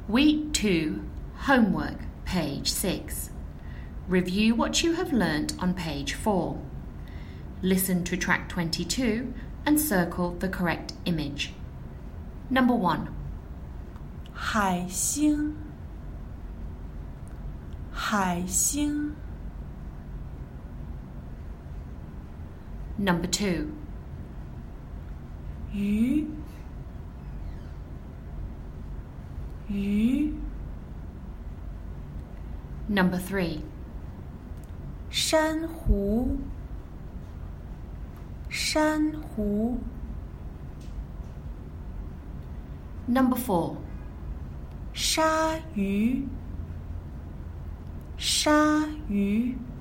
Week 2, Homework, page 6. Review what you have learnt on page 4. Listen to track 22 and circle the correct image. Number 1. 海星，海星。 Number 2. 鱼，鱼。 Number 3. 珊瑚，珊瑚。 Number 4. 鲨鱼，鲨鱼。